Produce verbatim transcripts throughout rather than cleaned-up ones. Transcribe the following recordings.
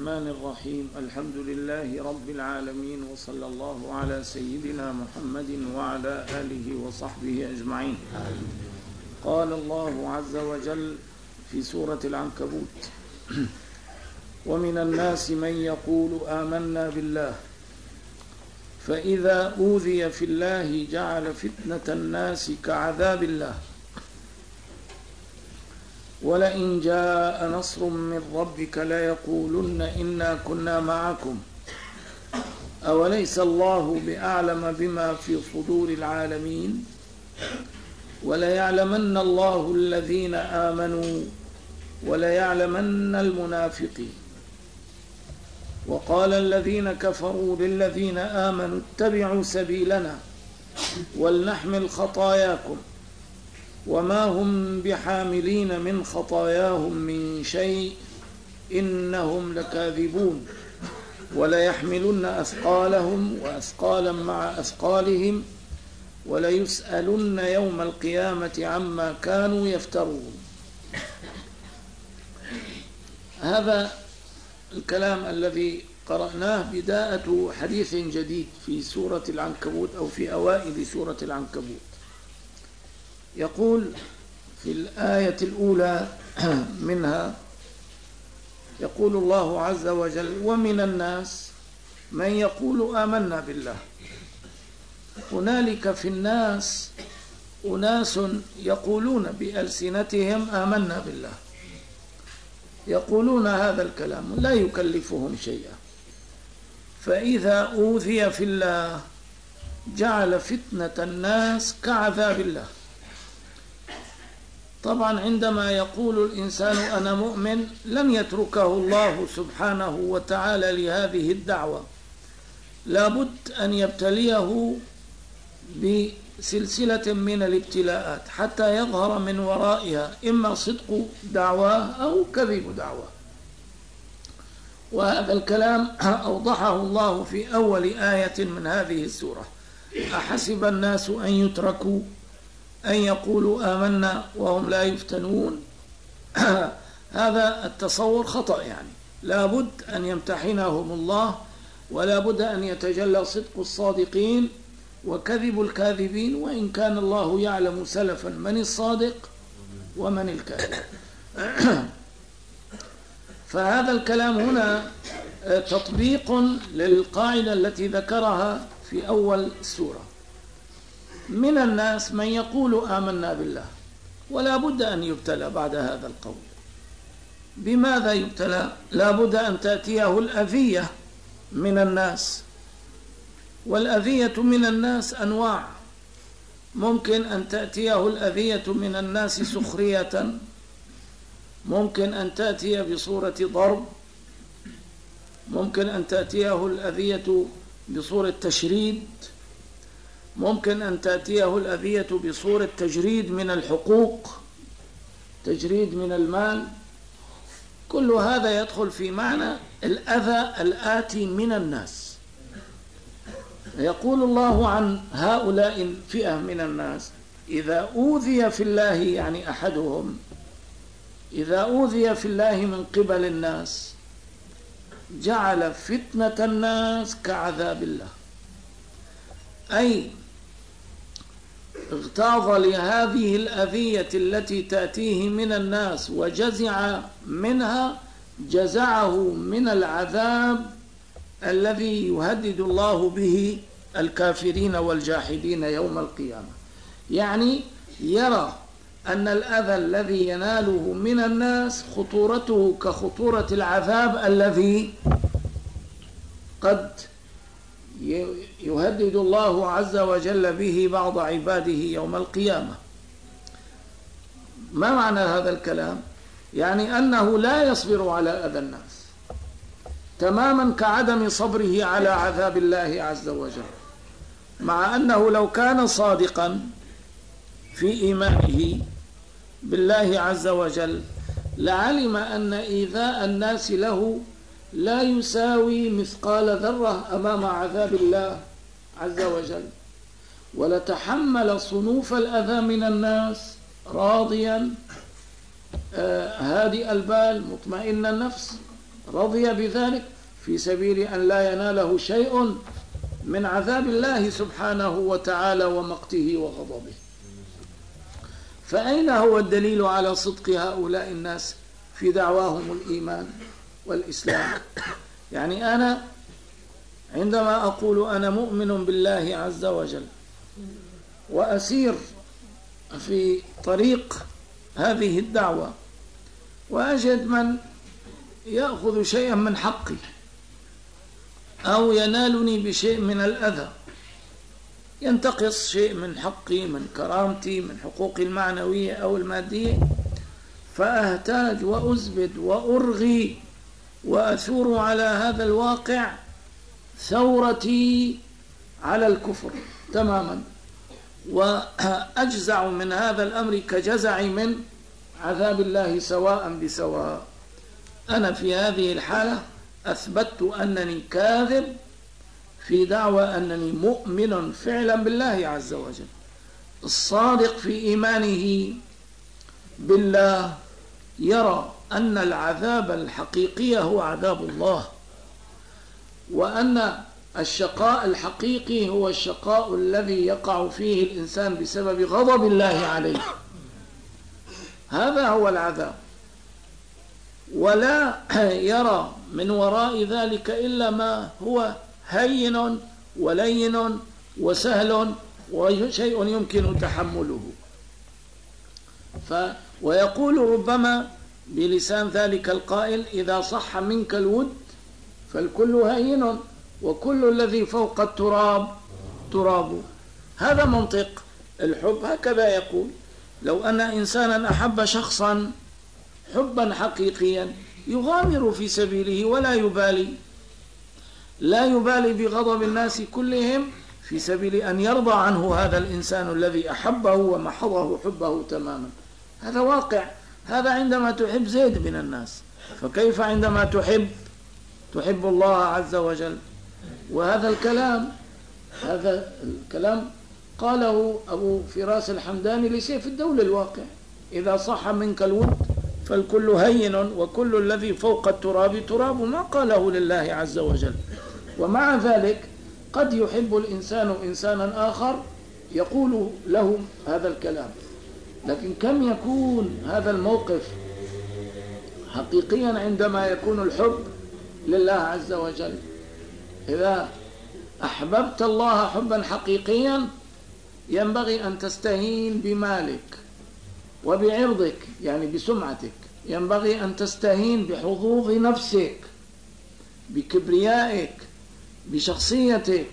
الرحمن الرحيم. الحمد لله رب العالمين، وصلى الله على سيدنا محمد وعلى آله وصحبه أجمعين. قال الله عز وجل في سورة العنكبوت: ومن الناس من يقول آمنا بالله فإذا أوذي في الله جعل فتنة الناس كعذاب الله ولئن جاء نصر من ربك ليقولن إنا كنا معكم أوليس الله بأعلم بما في صدور العالمين وليعلمن الله الذين آمنوا وليعلمن المنافقين. وقال الذين كفروا للذين آمنوا اتبعوا سبيلنا ولنحمل خطاياكم وما هم بحاملين من خطاياهم من شيء إنهم لكاذبون وليحملن أثقالهم وأثقالا مع أثقالهم وليسألن يوم القيامة عما كانوا يفترون. هذا الكلام الذي قرأناه بداية حديث جديد في سورة العنكبوت أو في أوائل سورة العنكبوت. يقول في الآية الأولى منها، يقول الله عز وجل: ومن الناس من يقول آمنا بالله. هنالك في الناس أناس يقولون بألسنتهم آمنا بالله، يقولون هذا الكلام لا يكلفهم شيئا، فإذا أوذي في الله جعل فتنة الناس كعذاب الله. طبعا عندما يقول الإنسان أنا مؤمن لن يتركه الله سبحانه وتعالى لهذه الدعوة، لابد أن يبتليه بسلسلة من الابتلاءات حتى يظهر من ورائها إما صدق دعواه أو كذب دعواه. وهذا الكلام أوضحه الله في أول آية من هذه السورة: أحسب الناس أن يتركوا أن يقولوا آمنا وهم لا يفتنون. هذا التصور خطأ، يعني لابد أن يمتحنهم الله، ولا بد أن يتجلى صدق الصادقين وكذب الكاذبين، وإن كان الله يعلم سلفا من الصادق ومن الكاذب. فهذا الكلام هنا تطبيق للقاعدة التي ذكرها في أول السورة: من الناس من يقول آمنا بالله، ولا بد أن يبتلى بعد هذا القول. بماذا يبتلى؟ لا بد أن تأتيه الأذية من الناس، والأذية من الناس أنواع. ممكن أن تأتيه الأذية من الناس سخرية، ممكن أن تأتي بصورة ضرب، ممكن أن تأتيه الأذية بصورة تشريد، ممكن أن تأتيه الأذية بصورة تجريد من الحقوق، تجريد من المال. كل هذا يدخل في معنى الأذى الآتي من الناس. يقول الله عن هؤلاء الفئة من الناس: إذا أوذي في الله، يعني أحدهم إذا أوذي في الله من قبل الناس جعل فتنة الناس كعذاب الله، أي اغتاظ لهذه الأذية التي تأتيه من الناس وجزع منها، جزعه من العذاب الذي يهدد الله به الكافرين والجاحدين يوم القيامة. يعني يرى أن الأذى الذي يناله من الناس خطورته كخطورة العذاب الذي قد يهدد الله عز وجل به بعض عباده يوم القيامة. ما معنى هذا الكلام؟ يعني أنه لا يصبر على أذى الناس تماما كعدم صبره على عذاب الله عز وجل، مع أنه لو كان صادقا في إيمانه بالله عز وجل لعلم أن إيذاء الناس له لا يساوي مثقال ذرة أمام عذاب الله عز وجل، ولتحمل صنوف الأذى من الناس راضيا هادئ البال مطمئن النفس رضي بذلك في سبيل أن لا يناله شيء من عذاب الله سبحانه وتعالى ومقته وغضبه. فأين هو الدليل على صدق هؤلاء الناس في دعواهم الإيمان والإسلام؟ يعني أنا عندما أقول أنا مؤمن بالله عز وجل وأسير في طريق هذه الدعوة وأجد من يأخذ شيئا من حقي أو ينالني بشيء من الأذى، ينتقص شيء من حقي، من كرامتي، من حقوقي المعنوية أو المادية، فأهتاج وأزبد وأرغي وأثور على هذا الواقع ثورتي على الكفر تماما، وأجزع من هذا الأمر كجزع من عذاب الله سواء بسواء. أنا في هذه الحالة أثبتت أنني كاذب في دعوى أنني مؤمن فعلا بالله عز وجل. الصادق في إيمانه بالله يرى أن العذاب الحقيقي هو عذاب الله، وأن الشقاء الحقيقي هو الشقاء الذي يقع فيه الإنسان بسبب غضب الله عليه، هذا هو العذاب، ولا يرى من وراء ذلك إلا ما هو هين ولين وسهل وشيء يمكن تحمله. ف ويقول ربما بلسان ذلك القائل: إذا صح منك الود فالكل هين وكل الذي فوق التراب تراب. هذا منطق الحب، هكذا يقول. لو أن إنسانا أحب شخصا حبا حقيقيا يغامر في سبيله ولا يبالي، لا يبالي بغضب الناس كلهم في سبيل أن يرضى عنه هذا الإنسان الذي أحبه ومحضه حبه تماما. هذا واقع. هذا عندما تحب زيد من الناس، فكيف عندما تحب تحب الله عز وجل؟ وهذا الكلام هذا الكلام قاله أبو فراس الحمداني لسيف الدولة الواقع: إذا صح منك الود فالكل هين وكل الذي فوق التراب تراب. ما قاله لله عز وجل. ومع ذلك قد يحب الإنسان إنسانا آخر يقول له هذا الكلام، لكن كم يكون هذا الموقف حقيقيا عندما يكون الحب لله عز وجل؟ إذا أحببت الله حبا حقيقيا ينبغي أن تستهين بمالك وبعرضك، يعني بسمعتك، ينبغي أن تستهين بحظوظ نفسك، بكبريائك، بشخصيتك،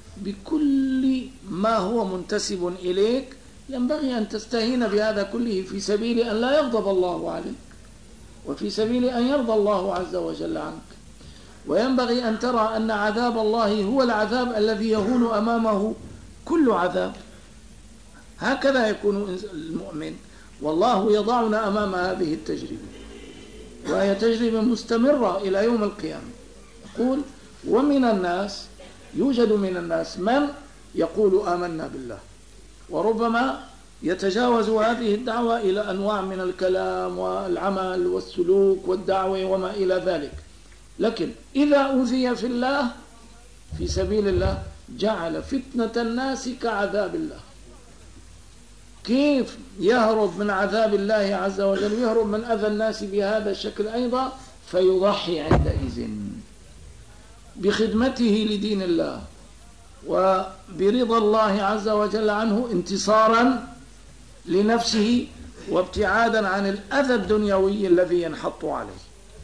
بكل ما هو منتسب إليك. ينبغي أن تستهين بهذا كله في سبيل أن لا يغضب الله عليك وفي سبيل أن يرضى الله عز وجل عنك. وينبغي أن ترى أن عذاب الله هو العذاب الذي يهون أمامه كل عذاب. هكذا يكون المؤمن. والله يضعنا أمام هذه التجربة، وهي تجربة مستمرة إلى يوم القيامة. يقول: ومن الناس، يوجد من الناس من يقول آمنا بالله، وربما يتجاوز هذه الدعوة إلى أنواع من الكلام والعمل والسلوك والدعوة وما إلى ذلك، لكن إذا أوذي في الله في سبيل الله جعل فتنة الناس كعذاب الله. كيف يهرب من عذاب الله عز وجل؟ يهرب من أذى الناس بهذا الشكل أيضا، فيضحي عندئذ بخدمته لدين الله وبرضا الله عز وجل عنه، انتصارا لنفسه وابتعادا عن الأذى الدنيوي الذي ينحط عليه.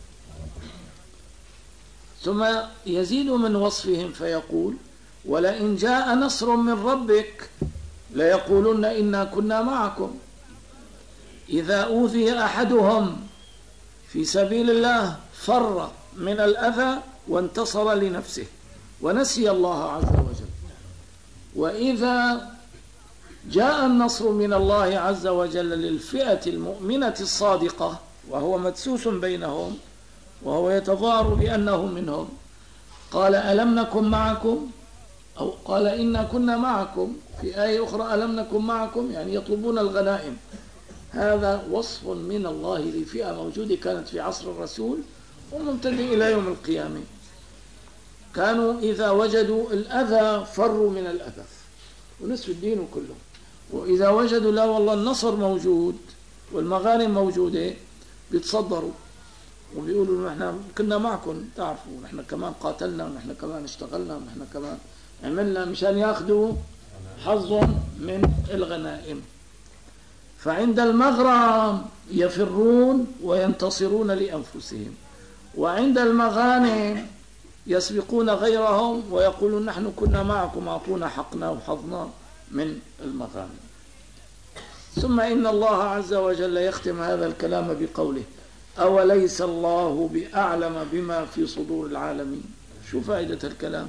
ثم يزيد من وصفهم فيقول: ولئن جاء نصر من ربك ليقولن إنا كنا معكم. إذا أوذي أحدهم في سبيل الله فر من الأذى وانتصر لنفسه ونسي الله عز وجل. وإذا جاء النصر من الله عز وجل للفئة المؤمنة الصادقة وهو مدسوس بينهم وهو يتظاهر بأنه منهم، قال: ألم نكن معكم؟ أو قال: إنا كنا معكم. في آية أخرى: ألم نكن معكم، يعني يطلبون الغنائم. هذا وصف من الله لفئة موجودة كانت في عصر الرسول وممتد إلى يوم القيامة. كانوا إذا وجدوا الأذى فروا من الأذى ونسوا الدين كله، وإذا وجدوا لا والله النصر موجود والمغانم موجودة بيتصدروا وبيقولوا نحن كنا معكم، تعرفوا نحن كمان قاتلنا ونحن كمان اشتغلنا ونحن كمان عملنا مشان ياخذوا حظهم من الغنائم. فعند المغرم يفرون وينتصرون لأنفسهم، وعند المغانم يسبقون غيرهم ويقولون نحن كنا معكم أعطونا حقنا وحظنا من المغانم. ثم إن الله عز وجل يختم هذا الكلام بقوله أوليس الله بأعلم بما في صدور العالمين. شو فائدة الكلام؟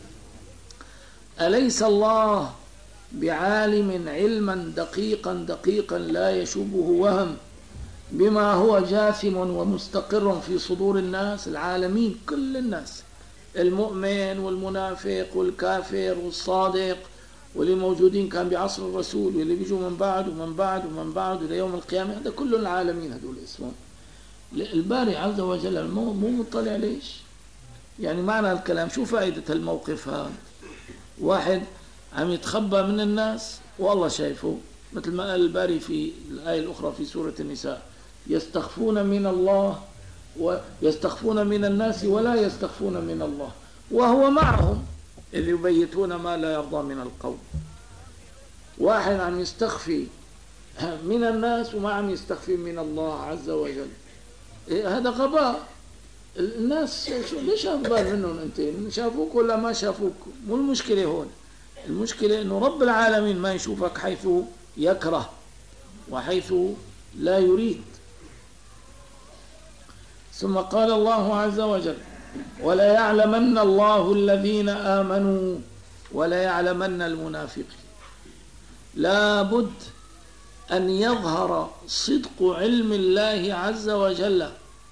أليس الله بعالم علما دقيقا دقيقا لا يشوبه وهم بما هو جاثم ومستقر في صدور الناس العالمين، كل الناس، المؤمن والمنافق والكافر والصادق واللي موجودين كان بعصر الرسول واللي بيجوا من بعد ومن بعد ومن بعد إلى يوم القيامة، هذا كل العالمين هذول اسمهم. الباري عز وجل مو مطلع ليش؟ يعني معنى الكلام شو فائدة الموقف هذا؟ واحد عم يتخبى من الناس والله شايفه، مثل ما قال الباري في الآية الأخرى في سورة النساء يستخفون من الله ويستخفون من الناس ولا يستخفون من الله وهو معهم إذ يبيتون ما لا يرضى من القول. واحد عم يستخفي من الناس وما عم يستخفي من الله عز وجل، إيه هذا غباء. الناس ليش أغبار منهم أنت؟ شافوك ولا ما شافوك؟ مو المشكلة هون، المشكلة إنه رب العالمين ما يشوفك حيث يكره وحيث لا يريد. ثم قال الله عز وجل ولا يعلمن الله الذين آمنوا ولا يعلمن المنافقين. لا بد أن يظهر صدق علم الله عز وجل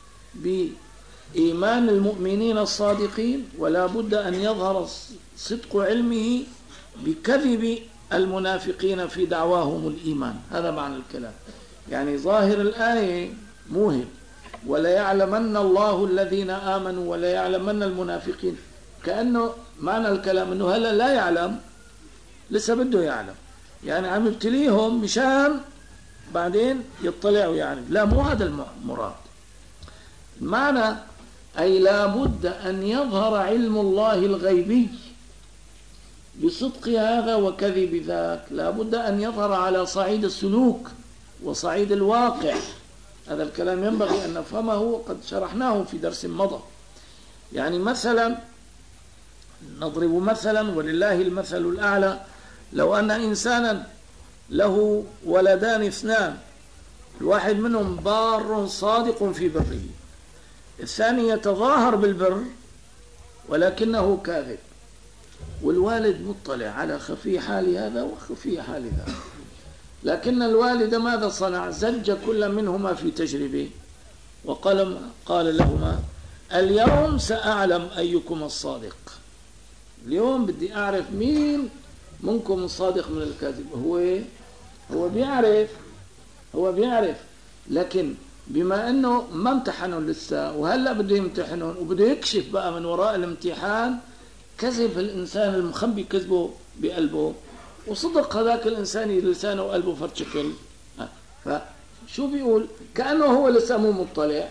بإيمان المؤمنين الصادقين، ولا بد أن يظهر صدق علمه بكذب المنافقين في دعواهم الإيمان. هذا معنى الكلام. يعني ظاهر الآية موهم ولا يعلمن الله الذين آمنوا ولا يعلمن المنافقين، كأنه معنى الكلام أنه هلا لا يعلم، لسه بده يعلم، يعني عم يبتليهم مشان بعدين يطلعوا، يعني لا مو هذا المراد. المعنى أي لا بد أن يظهر علم الله الغيبي بصدق هذا وكذب ذاك، لا بد أن يظهر على صعيد السلوك وصعيد الواقع. هذا الكلام ينبغي أن نفهمه وقد شرحناه في درس مضى. يعني مثلا نضرب مثلا ولله المثل الأعلى، لو أن إنسانا له ولدان اثنان، الواحد منهم بار صادق في بره، الثاني يتظاهر بالبر ولكنه كاذب، والوالد مطلع على خفي حال هذا وخفي حال ذاك، لكن الوالد ماذا صنع؟ زج كل منهما في تجربه وقال قال لهما اليوم سأعلم أيكم الصادق، اليوم بدي أعرف مين منكم الصادق من الكاذب. هو هو بيعرف هو بيعرف لكن بما أنه ما امتحنوا لسه وهلأ بده يمتحنون وبده يكشف بقى من وراء الامتحان كذب الإنسان المخبي كذبه بقلبه وصدق هذاك الإنسان لسانه وقلبه فرد شكل. فشو بيقول؟ كأنه هو لسه مو مطلع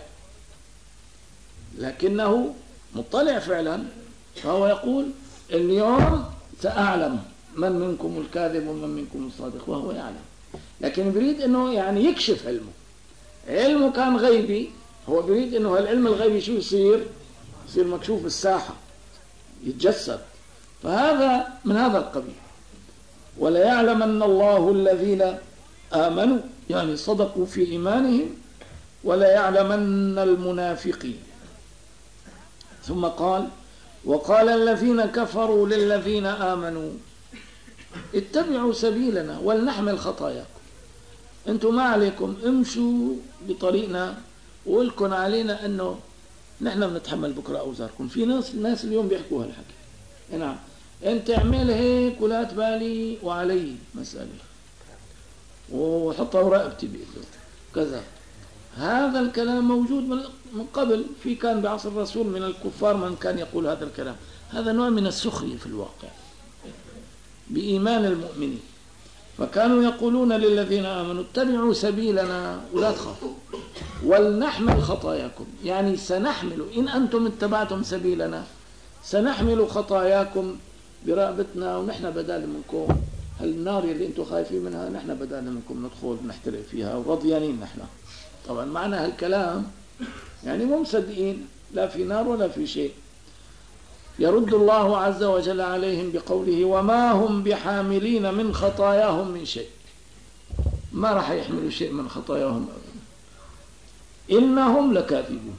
لكنه مطلع فعلا، فهو يقول اليوم سأعلم من منكم الكاذب ومن منكم الصادق، وهو يعلم، لكن بريد أنه يعني يكشف علمه. علمه كان غيبي، هو بريد أنه العلم الغيبي شو يصير؟ يصير مكشوف بالساحة، يتجسد. فهذا من هذا القبيل. ولا يعلمن الله الذين آمنوا يعني صدقوا في إيمانهم ولا يعلمن المنافقين. ثم قال وقال الذين كفروا للذين آمنوا اتبعوا سبيلنا ولنحمل خطاياكم، انتم ما عليكم، امشوا بطريقنا ولكن علينا انه نحن بنتحمل بكره اوزاركم. في ناس الناس اليوم بيحكوا هالحكي، نعم انت اعمل هيك ولا تبالي وعلي مسألة وحطها ورقبتي بإيده كذا. هذا الكلام موجود من قبل، في كان بعصر الرسول من الكفار من كان يقول هذا الكلام. هذا نوع من السخرية في الواقع بإيمان المؤمنين. فكانوا يقولون للذين آمنوا اتبعوا سبيلنا ولا تخافوا ولنحمل خطاياكم، يعني سنحمل إن أنتم اتبعتم سبيلنا سنحمل خطاياكم برغبتنا، ونحن بدال منكم هالنار اللي أنتم خايفين منها نحن بدال منكم ندخل نحترق فيها ورضيانين نحن. طبعا معنى هالكلام يعني مو مصدقين لا في نار ولا في شيء. يرد الله عز وجل عليهم بقوله وما هم بحاملين من خطاياهم من شيء، ما راح يحملوا شيء من خطاياهم أبدا، إنهم لكاذبون،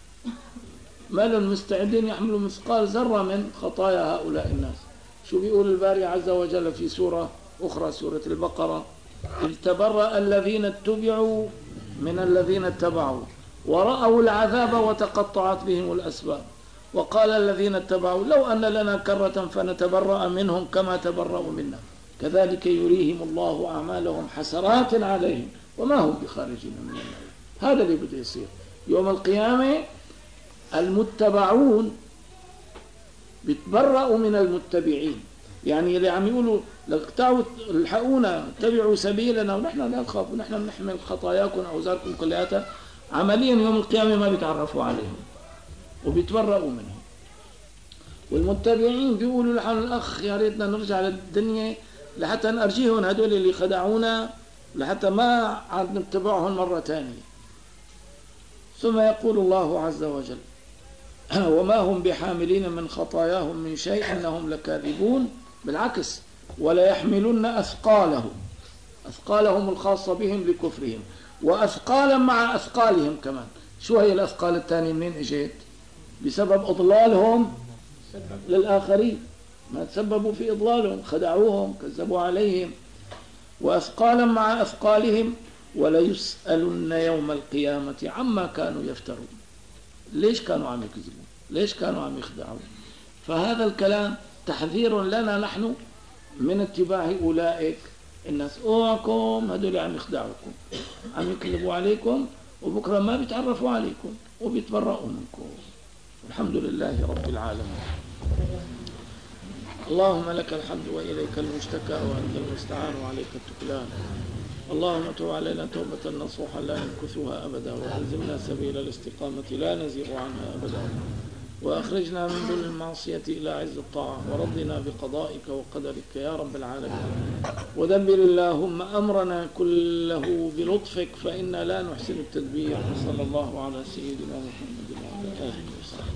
ما لهم مستعدين يحملوا مثقال ذرة من خطايا هؤلاء الناس. شو بيقول الباري عز وجل في سورة أخرى سورة البقرة إذ تبرأ الذين اتبعوا من الذين اتبعوا ورأوا العذاب وتقطعت بهم الأسباب وقال الذين اتبعوا لو أن لنا كرة فنتبرأ منهم كما تبرأوا منا كذلك يريهم الله أعمالهم حسرات عليهم وما هم بخارجين من النار. هذا اللي بده يصير يوم القيامة. المتبعون بيتبرأوا من المتبعين، يعني اللي عم يقولوا لقطعوا الحقونا اتبعوا سبيلنا ونحن لا نخاف ونحن نحمل خطاياكم أوزاركم كلياتها، عمليا يوم القيامة ما بيتعرفوا عليهم وبيتبرأوا منهم. والمتبعين بيقولوا لحال الأخ يا ريتنا نرجع للدنيا لحتى نرجيهم هدول اللي خدعونا لحتى ما عاد نتبعهم مرة ثانية. ثم يقول الله عز وجل وما هم بحاملين من خطاياهم من شيء إنهم لكاذبون، بالعكس ولا يحملن أثقالهم، أثقالهم الخاصة بهم لكفرهم وأثقالا مع أثقالهم كمان. شو هي الأثقال الثانية منين اجت؟ بسبب إضلالهم للآخرين، ما تسببوا في إضلالهم خدعوهم كذبوا عليهم. وأثقالا مع أثقالهم وليسألن يوم القيامة عما كانوا يفترون. ليش كانوا عم يكذبون؟ ليش كانوا عم يخدعون؟ فهذا الكلام تحذير لنا نحن من اتباع أولئك الناس. اوعكم هدول عم يخدعوكم عم يكذبوا عليكم وبكرة ما بيتعرفوا عليكم وبيتبرؤوا منكم. الحمد لله رب العالمين. اللهم لك الحمد وإليك المشتكى وأنت المستعان وعليك التكلان. اللهم تب علينا توبة نصوحا لا نمكثها أبدا وألزمنا سبيل الاستقامة لا نزيغ عنها أبدا وأخرجنا من ذل المعصية إلى عز الطاعة ورضنا بقضائك وقدرك يا رب العالمين. ودبر اللهم أمرنا كله بلطفك فإنا لا نحسن التدبير. صلى الله على سيدنا محمد وعلى آله وصحبه.